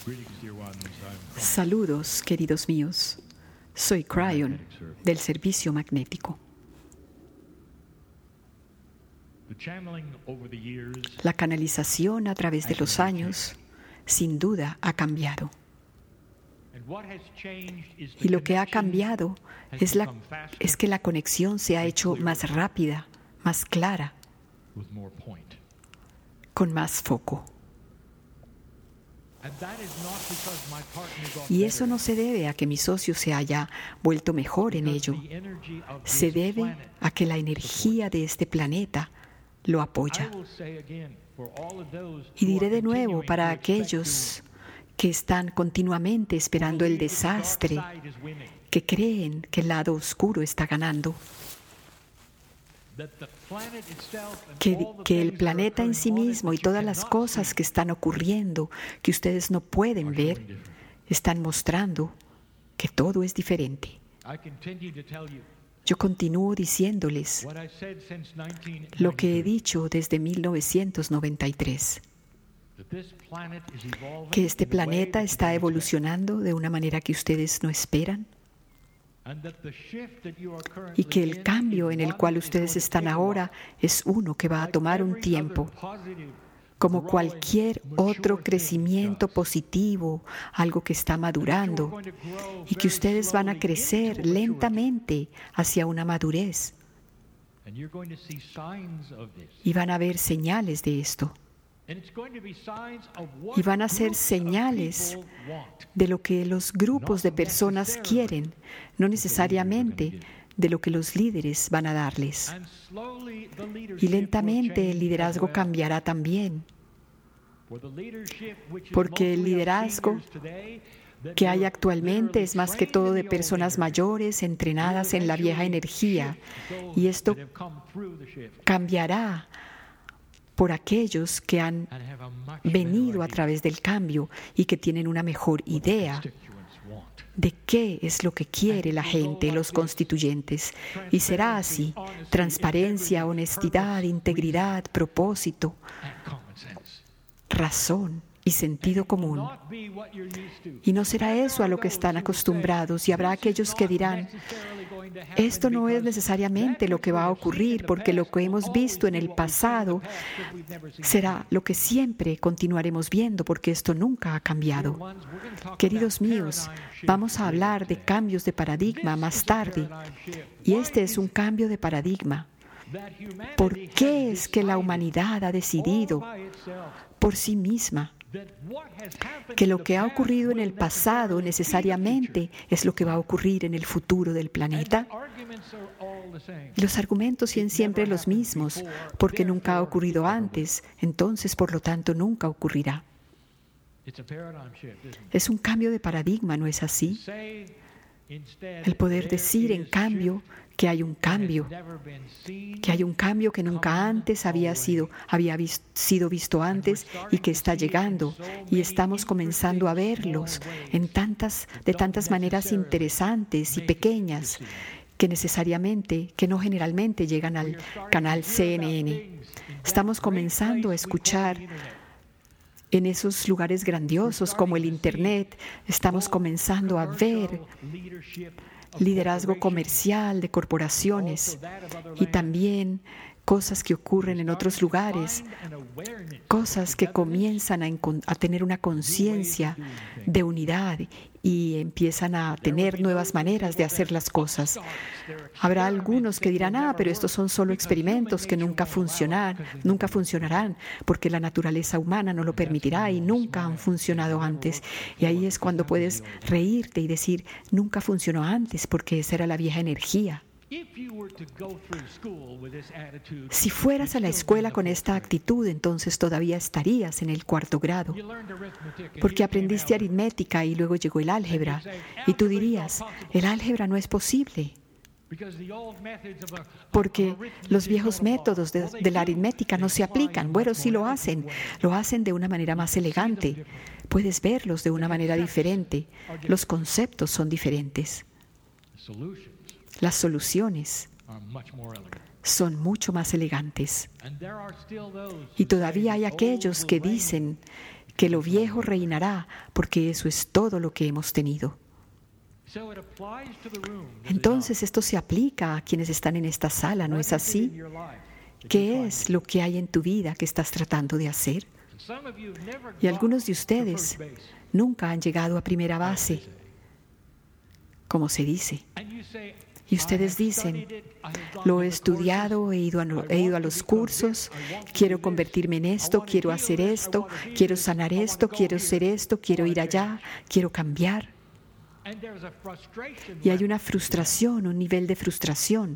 Saludos, queridos míos. Soy Cryon, del servicio magnético. La canalización a través de los años, sin duda, ha cambiado. Y lo que ha cambiado es que la conexión se ha hecho más rápida, más clara, con más foco. Y eso no se debe a que mi socio se haya vuelto mejor en ello. Se debe a que la energía de este planeta lo apoya. Y diré de nuevo para aquellos que están continuamente esperando el desastre, que creen que el lado oscuro está ganando, que el planeta en sí mismo y todas las cosas que están ocurriendo, que ustedes no pueden ver, están mostrando que todo es diferente. Yo continúo diciéndoles lo que he dicho desde 1993, que este planeta está evolucionando de una manera que ustedes no esperan, y que el cambio en el cual ustedes están ahora es uno que va a tomar un tiempo, como cualquier otro crecimiento positivo, algo que está madurando, y que ustedes van a crecer lentamente hacia una madurez. Y van a ver señales de esto. Y van a ser señales de lo que los grupos de personas quieren, no necesariamente de lo que los líderes van a darles. Y lentamente el liderazgo cambiará también, porque el liderazgo que hay actualmente es más que todo de personas mayores, entrenadas en la vieja energía, y esto cambiará por aquellos que han venido a través del cambio y que tienen una mejor idea de qué es lo que quiere la gente, los constituyentes. Y será así: transparencia, honestidad, integridad, propósito, razón y sentido común. Y no será eso a lo que están acostumbrados, y habrá aquellos que dirán: esto no es necesariamente lo que va a ocurrir, porque lo que hemos visto en el pasado será lo que siempre continuaremos viendo, porque esto nunca ha cambiado. Queridos míos, vamos a hablar de cambios de paradigma más tarde, y este es un cambio de paradigma. ¿Por qué es que la humanidad ha decidido por sí misma que lo que ha ocurrido en el pasado necesariamente es lo que va a ocurrir en el futuro del planeta? Los argumentos son siempre los mismos, porque nunca ha ocurrido antes, entonces por lo tanto nunca ocurrirá. Es un cambio de paradigma, ¿no es así? El poder decir, en cambio, que hay un cambio que nunca antes había sido visto antes, y que está llegando, y estamos comenzando a verlos de tantas maneras interesantes y pequeñas que no generalmente llegan al canal CNN. Estamos comenzando a escuchar en esos lugares grandiosos como el Internet. Estamos comenzando a ver liderazgo comercial de corporaciones, y también cosas que ocurren en otros lugares, cosas que comienzan a tener una conciencia de unidad y empiezan a tener nuevas maneras de hacer las cosas. Habrá algunos que dirán: pero estos son solo experimentos que nunca funcionarán, porque la naturaleza humana no lo permitirá y nunca han funcionado antes. Y ahí es cuando puedes reírte y decir: nunca funcionó antes, porque esa era la vieja energía. Si fueras a la escuela con esta actitud, entonces todavía estarías en el 4º grado, porque aprendiste aritmética y luego llegó el álgebra, y tú dirías: el álgebra no es posible, porque los viejos métodos de la aritmética no se aplican. Bueno, sí lo hacen de una manera más elegante, puedes verlos de una manera diferente, los conceptos son diferentes. Las soluciones son mucho más elegantes. Y todavía hay aquellos que dicen que lo viejo reinará, porque eso es todo lo que hemos tenido. Entonces esto se aplica a quienes están en esta sala, ¿no es así? ¿Qué es lo que hay en tu vida que estás tratando de hacer? Y algunos de ustedes nunca han llegado a primera base, como se dice. Y ustedes dicen, lo he estudiado, he ido a los cursos, quiero convertirme en esto, quiero hacer esto, quiero sanar esto, quiero ser esto, quiero ir allá, quiero cambiar. Y hay una frustración, un nivel de frustración,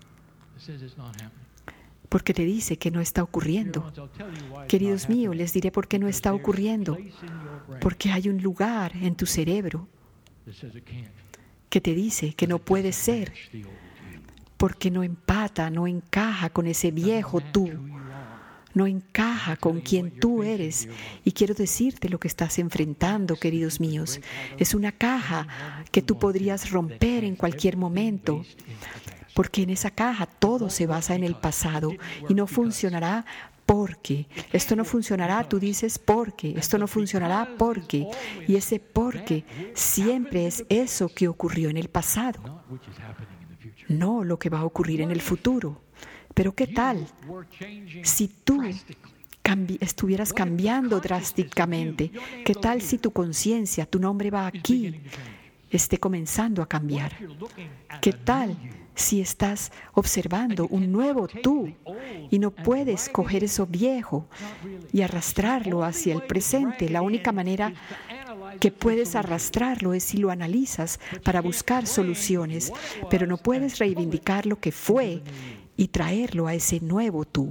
porque te dice que no está ocurriendo. Queridos míos, les diré por qué no está ocurriendo. Porque hay un lugar en tu cerebro que te dice que no puede ser, porque no empata, no encaja con ese viejo tú, no encaja con quien tú eres. Y quiero decirte lo que estás enfrentando, queridos míos. Es una caja que tú podrías romper en cualquier momento, porque en esa caja todo se basa en el pasado y no funcionará porque. Esto no funcionará, tú dices porque. Esto no funcionará porque. Y ese porque siempre es eso que ocurrió en el pasado, no lo que va a ocurrir en el futuro. Pero ¿qué tal si tú estuvieras cambiando drásticamente? ¿Qué tal si tu conciencia, tu nombre va aquí, esté comenzando a cambiar? ¿Qué tal si estás observando un nuevo tú y no puedes coger eso viejo y arrastrarlo hacia el presente? La única manera que puedes arrastrarlo es si lo analizas para buscar soluciones, pero no puedes reivindicar lo que fue y traerlo a ese nuevo tú.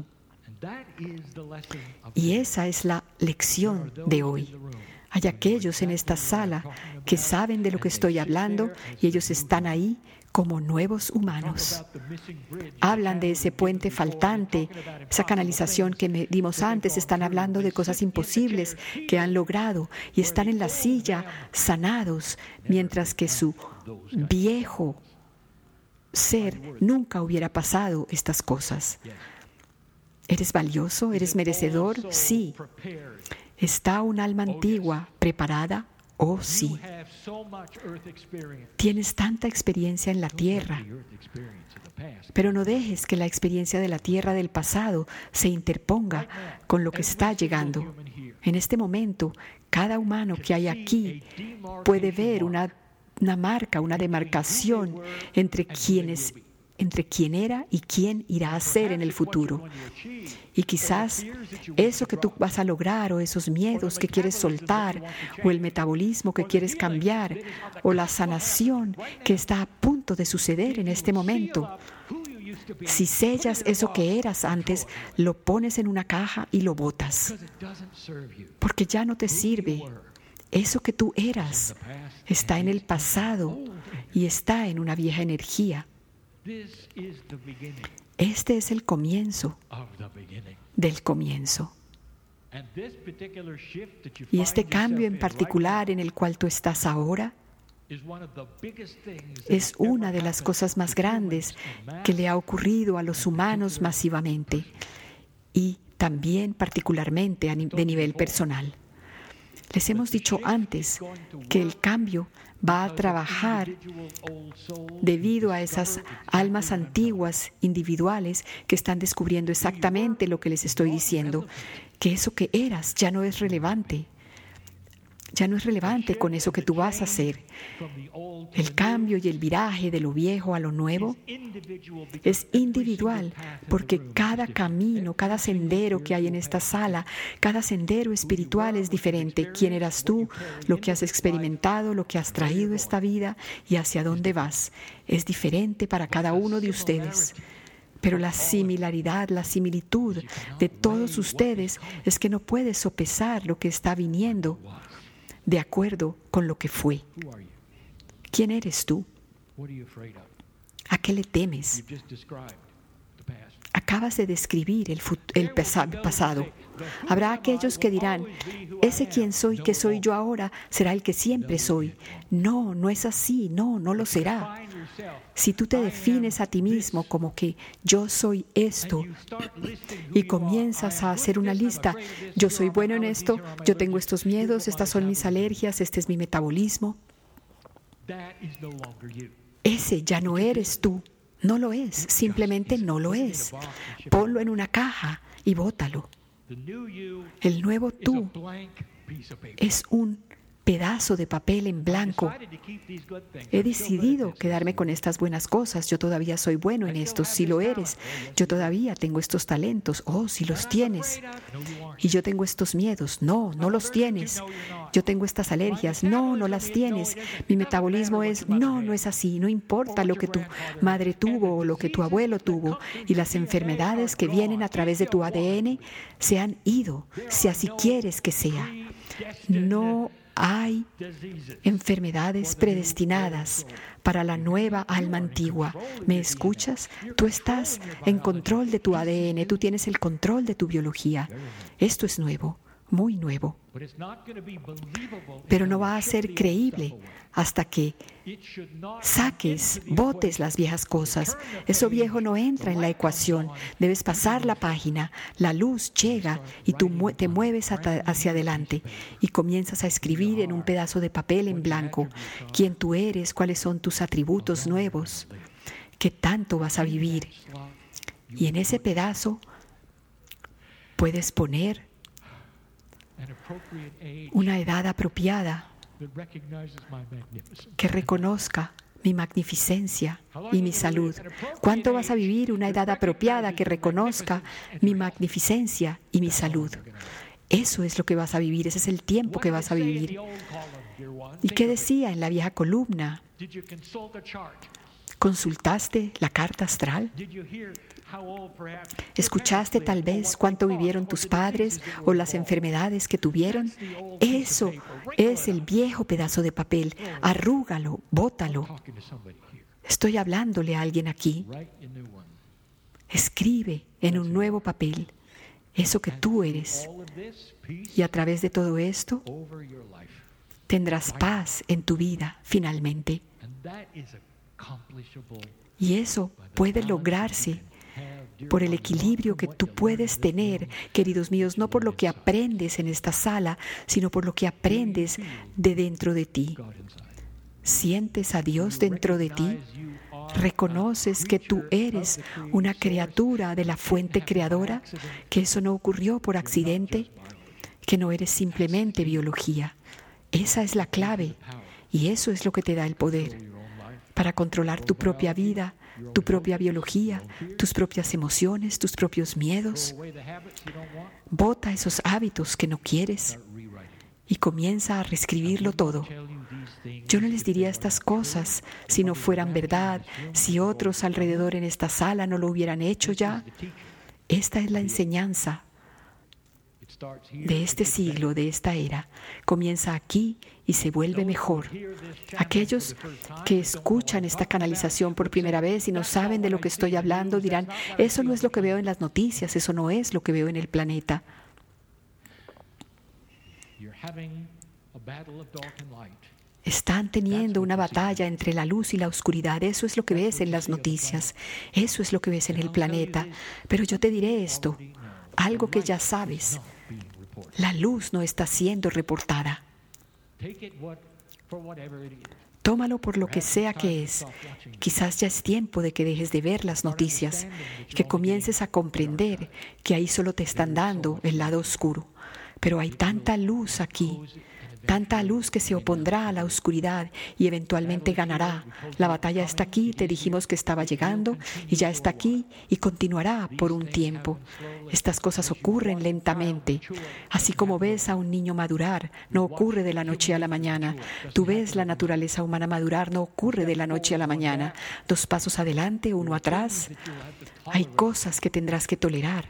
Y esa es la lección de hoy. Hay aquellos en esta sala que saben de lo que estoy hablando y ellos están ahí como nuevos humanos. Hablan de ese puente faltante, esa canalización que dimos antes. Están hablando de cosas imposibles que han logrado y están en la silla sanados, mientras que su viejo ser nunca hubiera pasado estas cosas. ¿Eres valioso? ¿Eres merecedor? Sí. ¿Está un alma antigua preparada? Oh, sí. Tienes tanta experiencia en la tierra, pero no dejes que la experiencia de la tierra del pasado se interponga con lo que está llegando. En este momento, cada humano que hay aquí puede ver una marca, una demarcación entre quién era y quién irá a ser en el futuro. Y quizás eso que tú vas a lograr, o esos miedos que quieres soltar, o el metabolismo que quieres cambiar, o la sanación que está a punto de suceder en este momento. Si sellas eso que eras antes, lo pones en una caja y lo botas, porque ya no te sirve. Eso que tú eras está en el pasado y está en una vieja energía. Este es el comienzo del comienzo. Y este cambio en particular en el cual tú estás ahora es una de las cosas más grandes que le ha ocurrido a los humanos masivamente y también particularmente de nivel personal. Les hemos dicho antes que el cambio va a trabajar debido a esas almas antiguas, individuales, que están descubriendo exactamente lo que les estoy diciendo, que eso que eras ya no es relevante. Ya no es relevante con eso que tú vas a hacer. El cambio y el viraje de lo viejo a lo nuevo es individual, porque cada camino, cada sendero que hay en esta sala, cada sendero espiritual es diferente. ¿Quién eras tú? Lo que has experimentado, lo que has traído a esta vida y hacia dónde vas. Es diferente para cada uno de ustedes. Pero la similaridad, la similitud de todos ustedes es que no puedes sopesar lo que está viniendo de acuerdo con lo que fue. ¿Quién eres tú? ¿A qué le temes? Acabas de describir el pasado. Habrá aquellos que dirán, ese quien soy, que soy yo ahora, será el que siempre soy. No, no es así, no lo será. Si tú te defines a ti mismo como que yo soy esto y comienzas a hacer una lista, yo soy bueno en esto, yo tengo estos miedos, estas son mis alergias, este es mi metabolismo, ese ya no eres tú. No lo es, simplemente no lo es. Ponlo en una caja y bótalo. El nuevo tú es un pedazo de papel en blanco. He decidido quedarme con estas buenas cosas. Yo todavía soy bueno en esto. Si lo eres, yo todavía tengo estos talentos. Oh, si los tienes. Y yo tengo estos miedos. No, no los tienes. Yo tengo estas alergias. No, no las tienes. Mi metabolismo es, no, no es así. No importa lo que tu madre tuvo o lo que tu abuelo tuvo. Y las enfermedades que vienen a través de tu ADN se han ido, si así quieres que sea. No hay enfermedades predestinadas para la nueva alma antigua. ¿Me escuchas? Tú estás en control de tu ADN, tú tienes el control de tu biología. Esto es nuevo, muy nuevo. Pero no va a ser creíble hasta que saques, botes las viejas cosas. Eso viejo no entra en la ecuación. Debes pasar la página. La luz llega y tú te mueves hacia adelante y comienzas a escribir en un pedazo de papel en blanco quién tú eres, cuáles son tus atributos nuevos, qué tanto vas a vivir. Y en ese pedazo puedes poner una edad apropiada que reconozca mi magnificencia y mi salud. ¿Cuánto vas a vivir una edad apropiada que reconozca mi magnificencia y mi salud? Eso es lo que vas a vivir, ese es el tiempo que vas a vivir. ¿Y qué decía en la vieja columna? ¿Consultaste la carta astral? ¿Escuchaste tal vez cuánto vivieron tus padres o las enfermedades que tuvieron? Eso es el viejo pedazo de papel. Arrúgalo, bótalo. Estoy hablándole a alguien aquí. Escribe en un nuevo papel eso que tú eres. Y a través de todo esto tendrás paz en tu vida finalmente. Y eso puede lograrse por el equilibrio que tú puedes tener, queridos míos, no por lo que aprendes en esta sala, sino por lo que aprendes de dentro de ti. ¿Sientes a Dios dentro de ti? ¿Reconoces que tú eres una criatura de la fuente creadora? ¿Que eso no ocurrió por accidente? ¿Que no eres simplemente biología? Esa es la clave y eso es lo que te da el poder para controlar tu propia vida, tu propia biología, tus propias emociones, tus propios miedos. Bota esos hábitos que no quieres y comienza a reescribirlo todo. Yo no les diría estas cosas si no fueran verdad, si otros alrededor en esta sala no lo hubieran hecho ya. Esta es la enseñanza de este siglo, de esta era. Comienza aquí y se vuelve mejor. Aquellos que escuchan esta canalización por primera vez y no saben de lo que estoy hablando dirán, eso no es lo que veo en las noticias, eso no es lo que veo en el planeta. Están teniendo una batalla entre la luz y la oscuridad. Eso es lo que ves en las noticias. Eso es lo que ves en el planeta. Pero yo te diré esto, algo que ya sabes. La luz no está siendo reportada. Tómalo por lo que sea que es. Quizás ya es tiempo de que dejes de ver las noticias y que comiences a comprender que ahí solo te están dando el lado oscuro. Pero hay tanta luz aquí, tanta luz que se opondrá a la oscuridad y eventualmente ganará. La batalla está aquí, te dijimos que estaba llegando y ya está aquí y continuará por un tiempo. Estas cosas ocurren lentamente. Así como ves a un niño madurar, no ocurre de la noche a la mañana. Tú ves la naturaleza humana madurar, no ocurre de la noche a la mañana. 2 pasos adelante, 1 atrás. Hay cosas que tendrás que tolerar,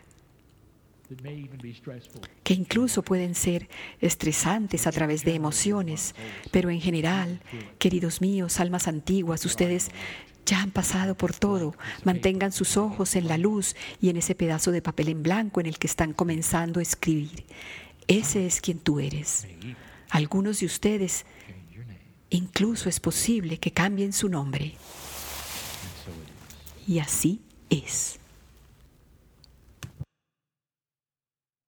que incluso pueden ser estresantes a través de emociones, pero en general, queridos míos, almas antiguas, ustedes ya han pasado por todo. Mantengan sus ojos en la luz y en ese pedazo de papel en blanco en el que están comenzando a escribir. Ese es quien tú eres. Algunos de ustedes, incluso es posible que cambien su nombre. Y así es.